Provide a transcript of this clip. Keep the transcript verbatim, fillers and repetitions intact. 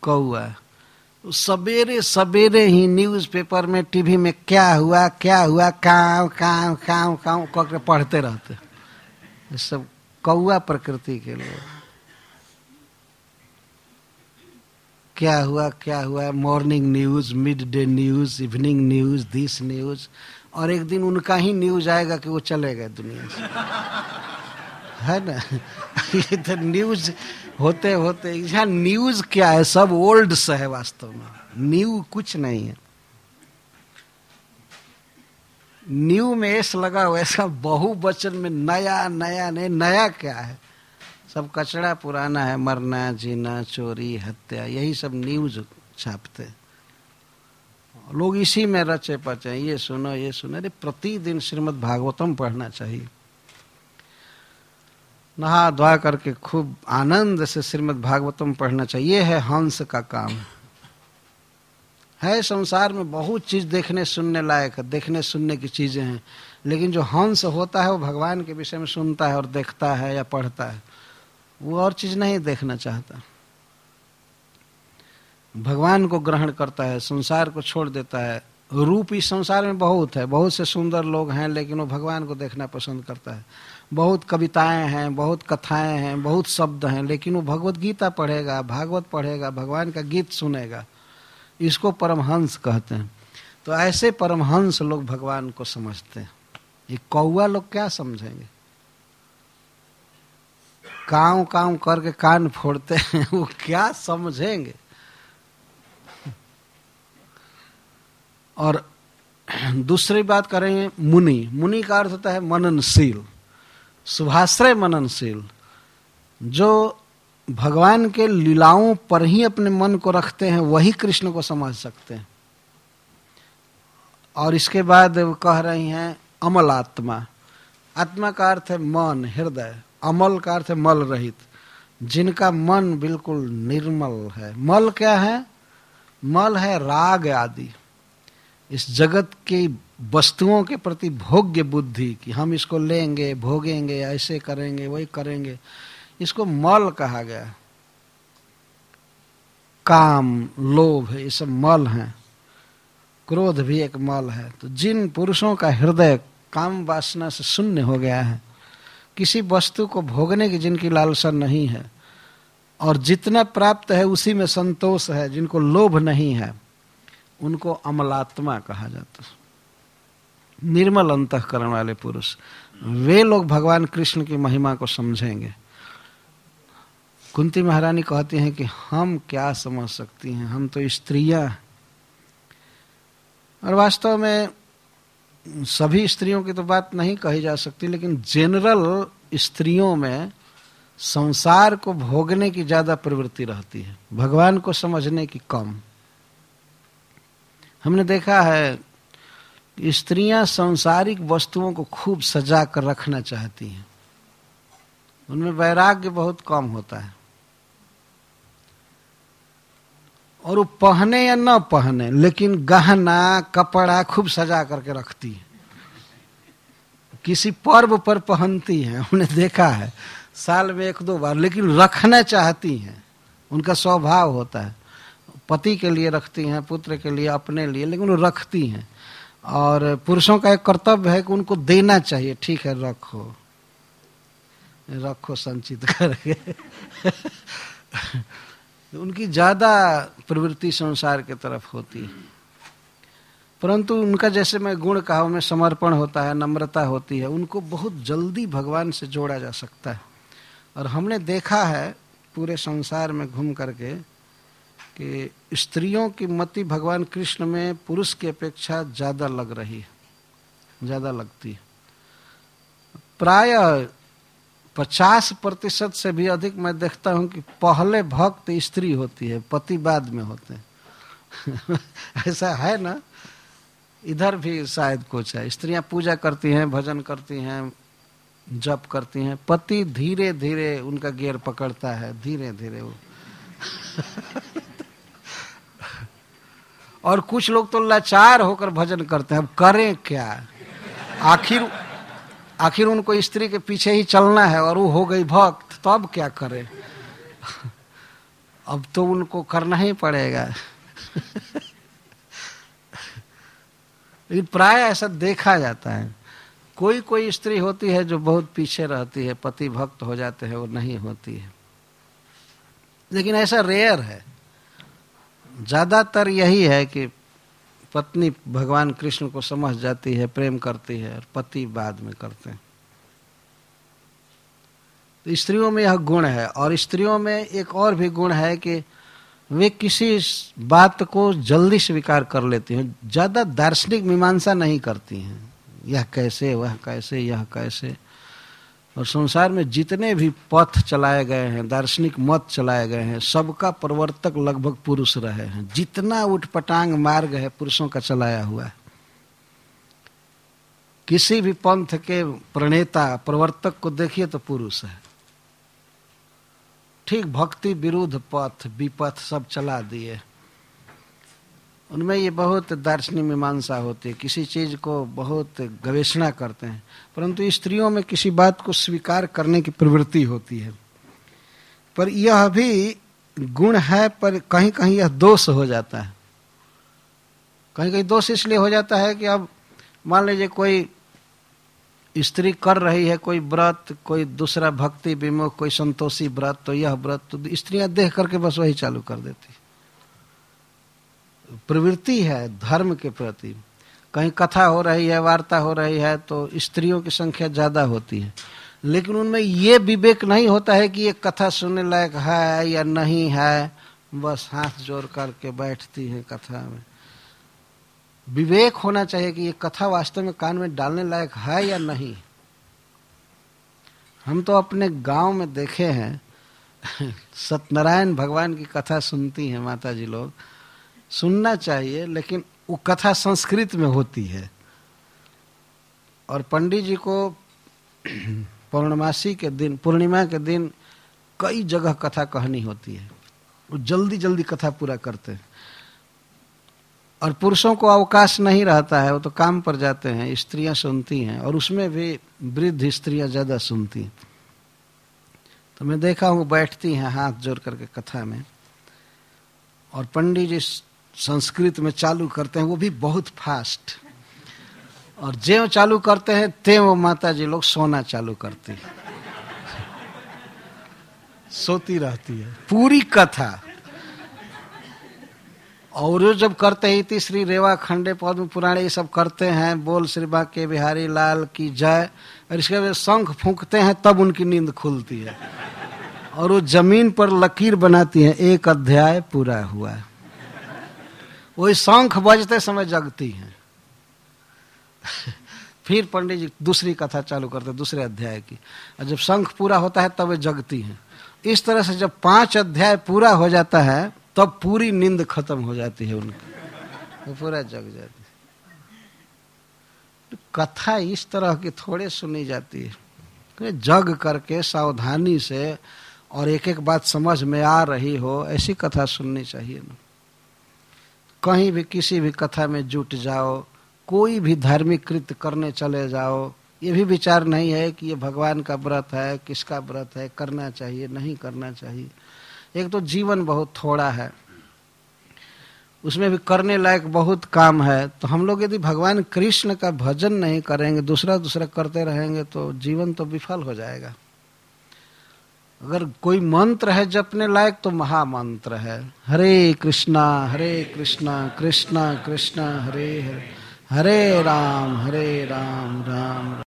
कौआ सवेरे सवेरे ही न्यूज़पेपर में, टीवी में क्या हुआ क्या हुआ, काव काव काव काव करके पढ़ते रहते। ये सब कौआ प्रकृति के लोग। क्या हुआ क्या हुआ, morning news, mid day news, evening news, this news, और एक दिन उनका ही न्यूज आएगा कि वो चले गए दुनिया से, है ना। ये तो न्यूज होते होते, यहाँ न्यूज क्या है, सब ओल्ड सा है वास्तव में, न्यू कुछ नहीं है। न्यू में एस लगा हुआ, ऐसा बहुवचन में नया नया नहीं, नया क्या है, सब कचड़ा पुराना है, मरना जीना चोरी हत्या, यही सब न्यूज छापते लोग, इसी में रचे पचे। ये सुनो ये सुनो, अरे प्रतिदिन श्रीमद् भागवतम पढ़ना चाहिए, नहा धोआ करके खूब आनंद से श्रीमद् भागवतम पढ़ना चाहिए। ये है हंस का काम। है संसार में बहुत चीज देखने सुनने लायक है, देखने सुनने की चीजें हैं, लेकिन जो हंस होता है वो भगवान के विषय में सुनता है और देखता है या पढ़ता है, वो और चीज नहीं देखना चाहता, भगवान को ग्रहण करता है, संसार को छोड़ देता है। रूप इस संसार में बहुत है, बहुत से सुंदर लोग हैं, लेकिन वो भगवान को देखना पसंद करता है। बहुत कविताएं हैं, बहुत कथाएं हैं, बहुत शब्द हैं, लेकिन वो भगवत गीता पढ़ेगा, भागवत पढ़ेगा, भगवान का गीत सुनेगा, इसको परमहंस कहते हैं। तो ऐसे परमहंस लोग भगवान को समझते हैं। ये कौआ लोग क्या समझेंगे, काव काव करके कान फोड़ते हैं, वो क्या समझेंगे। और दूसरी बात करेंगे, मुनि। मुनि का अर्थ होता है मननशील, शुभाश्रय मननशील, जो भगवान के लीलाओं पर ही अपने मन को रखते हैं, वही कृष्ण को समझ सकते हैं। और इसके बाद वो कह रही हैं अमल आत्मा। आत्मा का अर्थ है मन, हृदय। अमल का अर्थ है मल रहित, जिनका मन बिल्कुल निर्मल है। मल क्या है? मल है राग आदि, इस जगत की वस्तुओं के प्रति भोग्य बुद्धि कि हम इसको लेंगे, भोगेंगे, ऐसे करेंगे, वही करेंगे, इसको मल कहा गया। काम, लोभ, ये सब मल हैं। क्रोध भी एक मल है। तो जिन पुरुषों का हृदय काम वासना से शून्य हो गया है, किसी वस्तु को भोगने की जिनकी लालसा नहीं है, और जितना प्राप्त है उसी में संतोष है, जिनको लोभ नहीं है, उनको अमलात्मा कहा जाता है। निर्मल अंतःकरण वाले पुरुष, वे लोग भगवान कृष्ण की महिमा को समझेंगे। कुंती महारानी कहती हैं कि हम क्या समझ सकती हैं, हम तो स्त्रियां। और वास्तव में सभी स्त्रियों की तो बात नहीं कही जा सकती, लेकिन जनरल स्त्रियों में संसार को भोगने की ज्यादा प्रवृत्ति रहती है, भगवान को समझने की कम। हमने देखा है स्त्रियां सांसारिक वस्तुओं को खूब सजा कर रखना चाहती हैं, उनमें वैराग्य बहुत कम होता है। और वो पहने या न पहने, लेकिन गहना कपड़ा खूब सजा करके रखती है। किसी पर्व पर पहनती हैं, हमने देखा है साल में एक दो बार, लेकिन रखना चाहती हैं, उनका स्वभाव होता है। पति के लिए रखती हैं, पुत्र के लिए, अपने लिए, लेकिन वो रखती हैं। और पुरुषों का एक कर्तव्य है कि उनको देना चाहिए, ठीक है रखो रखो संचित करके। उनकी ज्यादा प्रवृत्ति संसार के तरफ होती है। परंतु उनका, जैसे मैं गुण कहा, उनमें समर्पण होता है, नम्रता होती है, उनको बहुत जल्दी भगवान से जोड़ा जा सकता है। और हमने देखा है पूरे संसार में घूम करके कि स्त्रियों की मति भगवान कृष्ण में पुरुष की अपेक्षा ज्यादा लग रही है, ज्यादा लगती है। प्राय पचास प्रतिशत से भी अधिक मैं देखता हूं कि पहले भक्त स्त्री होती है, पति बाद में होते हैं। ऐसा है ना, इधर भी शायद कुछ है। स्त्रियां पूजा करती हैं, भजन करती हैं, जप करती हैं, पति धीरे धीरे उनका गियर पकड़ता है, धीरे धीरे वो। और कुछ लोग तो लाचार होकर भजन करते हैं, अब करें क्या, आखिर आखिर उनको स्त्री के पीछे ही चलना है, और वो हो गई भक्त, तो अब क्या करें। अब तो उनको करना ही पड़ेगा। लेकिन प्राय ऐसा देखा जाता है। कोई कोई स्त्री होती है जो बहुत पीछे रहती है, पति भक्त हो जाते हैं, वो नहीं होती है, लेकिन ऐसा रेयर है। ज्यादातर यही है कि पत्नी भगवान कृष्ण को समझ जाती है, प्रेम करती है, और पति बाद में करते हैं। तो स्त्रियों में यह गुण है। और स्त्रियों में एक और भी गुण है कि वे किसी बात को जल्दी स्वीकार कर लेती हैं, ज्यादा दार्शनिक मीमांसा नहीं करती हैं, यह कैसे, वह कैसे, यह कैसे। और संसार में जितने भी पथ चलाए गए हैं, दार्शनिक मत चलाए गए हैं, सबका प्रवर्तक लगभग पुरुष रहे हैं। जितना उठपटांग मार्ग है पुरुषों का चलाया हुआ है। किसी भी पंथ के प्रणेता प्रवर्तक को देखिए तो पुरुष है। ठीक भक्ति विरुद्ध पथ विपथ सब चला दिए। उनमें ये बहुत दार्शनिक मीमांसा होती है, किसी चीज को बहुत गवेषणा करते हैं। परंतु स्त्रियों में किसी बात को स्वीकार करने की प्रवृत्ति होती है। पर यह भी गुण है, पर कहीं कहीं यह दोष हो जाता है। कहीं कहीं दोष इसलिए हो जाता है कि अब मान लीजिए कोई स्त्री कर रही है कोई व्रत, कोई दूसरा भक्ति विमुख, कोई संतोषी व्रत, तो यह व्रत तो स्त्रियां देख करके बस वही चालू कर देती। प्रवृत्ति है धर्म के प्रति। कहीं कथा हो रही है, वार्ता हो रही है, तो स्त्रियों की संख्या ज्यादा होती है, लेकिन उनमें ये विवेक नहीं होता है कि ये कथा सुनने लायक है या नहीं है, बस हाथ जोड़ करके बैठती है कथा में। विवेक होना चाहिए कि ये कथा वास्तव में कान में डालने लायक है या नहीं। हम तो अपने गांव में देखे हैं, सत्यनारायण भगवान की कथा सुनती हैं माता जी लोग, सुनना चाहिए, लेकिन वो कथा संस्कृत में होती है। और पंडित जी को पौर्णमासी के दिन, पूर्णिमा के दिन कई जगह कथा कहनी होती है, वो जल्दी जल्दी कथा पूरा करते हैं। और पुरुषों को अवकाश नहीं रहता है, वो तो काम पर जाते हैं, स्त्रियां सुनती हैं, और उसमें भी वृद्ध स्त्रियां ज्यादा सुनती हैं। तो मैं देखा हूँ बैठती हैं हाथ जोड़ करके कथा में, और पंडित जी संस्कृत में चालू करते हैं, वो भी बहुत फास्ट, और ज्यों चालू करते हैं त्यों माता जी लोग सोना चालू करती है, सोती रहती है पूरी कथा। और जब करते ही तीसरी रेवा खंडे पद्म पुराणे ये सब करते हैं, बोल श्री बांके बिहारी लाल की जय, और इसके बाद शंख फूंकते हैं, तब उनकी नींद खुलती है, और वो जमीन पर लकीर बनाती है, एक अध्याय पूरा हुआ। वही शंख बजते समय जगती हैं। फिर पंडित जी दूसरी कथा चालू करते हैं दूसरे अध्याय की, और जब शंख पूरा होता है तब वे जगती हैं। इस तरह से जब पांच अध्याय पूरा हो जाता है तब पूरी नींद खत्म हो जाती है उनकी, वो पूरा जग जाती है। तो कथा इस तरह की थोड़े सुनी जाती है, जग करके सावधानी से, और एक एक बात समझ में आ रही हो, ऐसी कथा सुननी चाहिए ना। कहीं भी किसी भी कथा में जुट जाओ, कोई भी धार्मिक कृत्य करने चले जाओ, ये भी विचार नहीं है कि ये भगवान का व्रत है, किसका व्रत है, करना चाहिए नहीं करना चाहिए। एक तो जीवन बहुत थोड़ा है, उसमें भी करने लायक बहुत काम है, तो हम लोग यदि भगवान कृष्ण का भजन नहीं करेंगे, दूसरा दूसरा करते रहेंगे, तो जीवन तो विफल हो जाएगा। अगर कोई मंत्र है जपने लायक तो महामंत्र है, हरे कृष्णा हरे कृष्णा कृष्णा कृष्णा हरे हरे, हरे राम हरे राम राम